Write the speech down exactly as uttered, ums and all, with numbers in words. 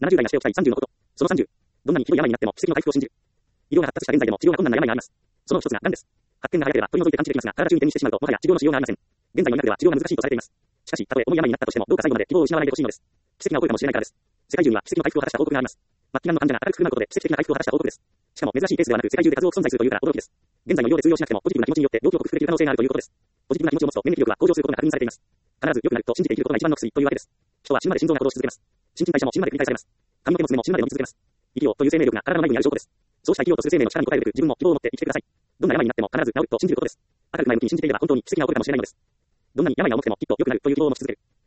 ななじゅう代がしておきたいさんじゅうのこと。そのさんじゅう。どんなにひどい病になっても奇跡の回復を信じる。医療が発達した現在でも治療が困難な病があります。その一つが癌です。発見が早ければ取り除いて完治できますが、体中に転移してしまうと、もはや治療のしようがありません。現在の医学では治療が難しいとされています。しかし、たとえ重い病になったとしても、どうか最後まで希望を失わないでほしいのです。奇跡が起こるかもしれないからです。世界中には奇跡の回復を果たした報告があります。末期癌の患者が明るく振る舞うことで奇跡的な回復を果たした報告です。しかも珍しいケースではなく、世界中で数多く存在するというから驚きです。現在の医療で通用しなくても、ポジティブな気持ちによって病気を克服できる可能性があるということです。ポジティブな気持ちを持つと免疫力は向上することが確認されています。必ず良くなると信じて生きることが一番の薬というわけです。人は死ぬまで心臓が鼓動し続けます。新陳代謝も死ぬまで繰り返されます。髪の毛も爪も死ぬまで伸び続けます。生きようという生命力が体の内部にある証拠です。そうした生きようとする生命の力に応えるべく、自分も希望を持って生きてください。どんな病になっても必ず治ると信じることです。明るく前向きに信じていれば本当に奇跡が起こるかもしれないのです。どんなに病が重くてもきっと良くなるという希望を持ち続ける。